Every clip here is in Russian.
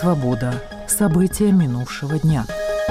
Свобода. События минувшего дня.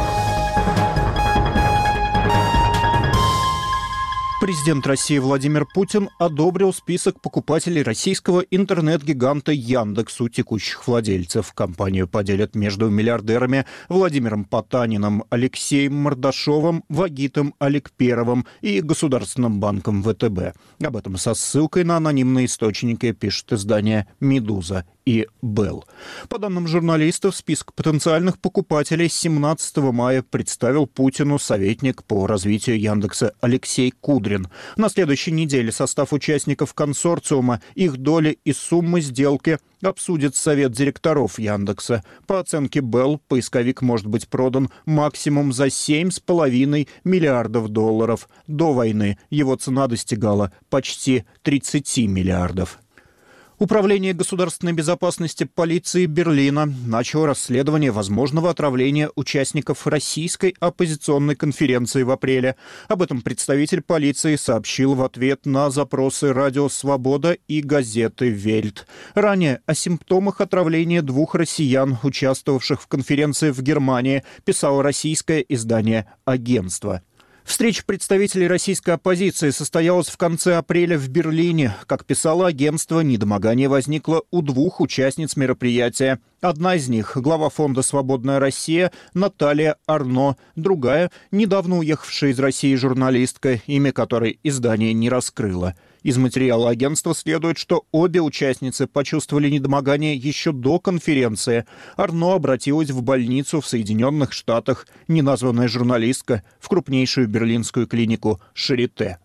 Президент России Владимир Путин одобрил список покупателей российского интернет-гиганта Яндекс у текущих владельцев. Компанию поделят между миллиардерами Владимиром Потаниным, Алексеем Мордашовым, Вагитом Аликперовым и Государственным банком ВТБ. Об этом со ссылкой на анонимные источники пишет издание «Медуза» и «Белл». По данным журналистов, список потенциальных покупателей 17 мая представил Путину советник по развитию Яндекса Алексей Кудрин. На следующей неделе состав участников консорциума, их доли и суммы сделки обсудит совет директоров Яндекса. По оценке Белл, поисковик может быть продан максимум за $7,5 миллиардов. До войны его цена достигала почти 30 миллиардов. Управление государственной безопасности полиции Берлина начало расследование возможного отравления участников российской оппозиционной конференции в апреле. Об этом представитель полиции сообщил в ответ на запросы «Радио Свобода» и газеты «Вельт». Ранее о симптомах отравления двух россиян, участвовавших в конференции в Германии, писало российское издание «Агентство». Встреча представителей российской оппозиции состоялась в конце апреля в Берлине. Как писало агентство, недомогание возникло у двух участниц мероприятия. Одна из них – глава фонда «Свободная Россия» Наталья Арно, другая – недавно уехавшая из России журналистка, имя которой издание не раскрыло. Из материала агентства следует, что обе участницы почувствовали недомогание еще до конференции. Арно обратилась в больницу в Соединенных Штатах, неназванная журналистка – в крупнейшую берлинскую клинику «Шарите».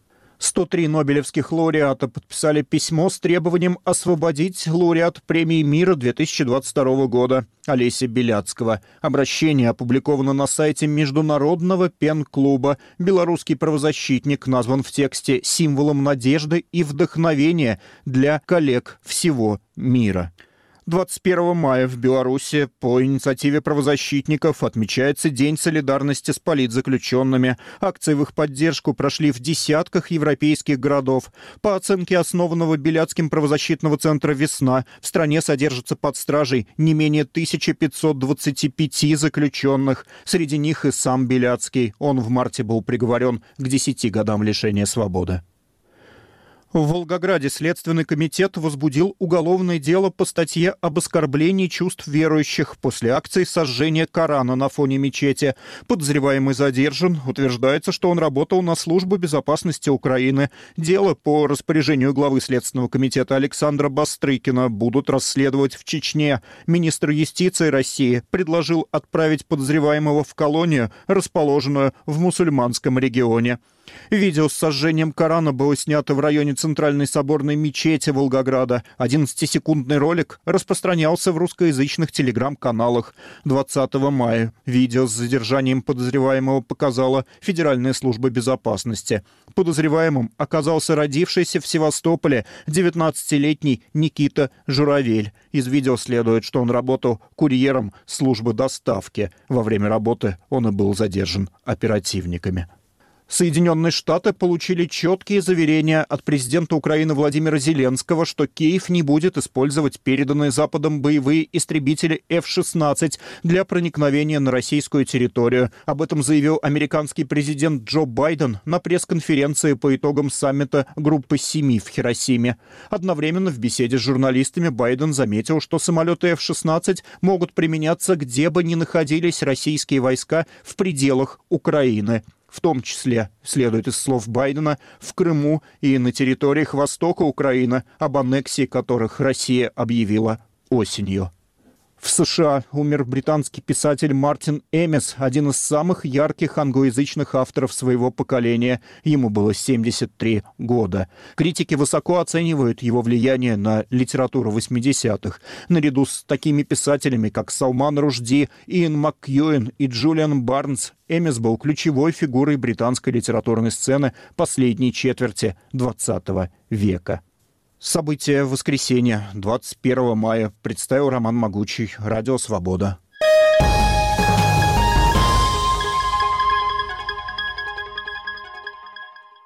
103 нобелевских лауреата подписали письмо с требованием освободить лауреат премии мира 2022 года Олеся Беляцкого. Обращение опубликовано на сайте Международного пен-клуба. Белорусский правозащитник назван в тексте символом надежды и вдохновения для коллег всего мира. 21 мая в Беларуси по инициативе правозащитников отмечается День солидарности с политзаключенными. Акции в их поддержку прошли в десятках европейских городов. По оценке основанного Беляцким правозащитного центра «Весна», в стране содержится под стражей не менее 1525 заключенных. Среди них и сам Беляцкий. Он в марте был приговорен к 10 годам лишения свободы. В Волгограде Следственный комитет возбудил уголовное дело по статье об оскорблении чувств верующих после акции сожжения Корана на фоне мечети. Подозреваемый задержан. Утверждается, что он работал на службу безопасности Украины. Дело по распоряжению главы Следственного комитета Александра Бастрыкина будут расследовать в Чечне. Министр юстиции России предложил отправить подозреваемого в колонию, расположенную в мусульманском регионе. Видео с сожжением Корана было снято в районе Центральной соборной мечети Волгограда. 11-секундный ролик распространялся в русскоязычных телеграм-каналах. 20 мая видео с задержанием подозреваемого показала Федеральная служба безопасности. Подозреваемым оказался родившийся в Севастополе 19-летний Никита Журавель. Из видео следует, что он работал курьером службы доставки. Во время работы он и был задержан оперативниками. Соединенные Штаты получили четкие заверения от президента Украины Владимира Зеленского, что Киев не будет использовать переданные Западом боевые истребители F-16 для проникновения на российскую территорию. Об этом заявил американский президент Джо Байден на пресс-конференции по итогам саммита Группы 7 в Хиросиме. Одновременно в беседе с журналистами Байден заметил, что самолеты F-16 могут применяться где бы ни находились российские войска в пределах Украины. В том числе, следует из слов Байдена, в Крыму и на территориях востока Украины, об аннексии которых Россия объявила осенью. В США умер британский писатель Мартин Эмис, один из самых ярких англоязычных авторов своего поколения. Ему было 73 года. Критики высоко оценивают его влияние на литературу 80-х. Наряду с такими писателями, как Салман Рушди, Иэн Макьюэн и Джулиан Барнс, Эмис был ключевой фигурой британской литературной сцены последней четверти XX века. События воскресенья, 21 мая, представил Роман Могучий, Радио Свобода.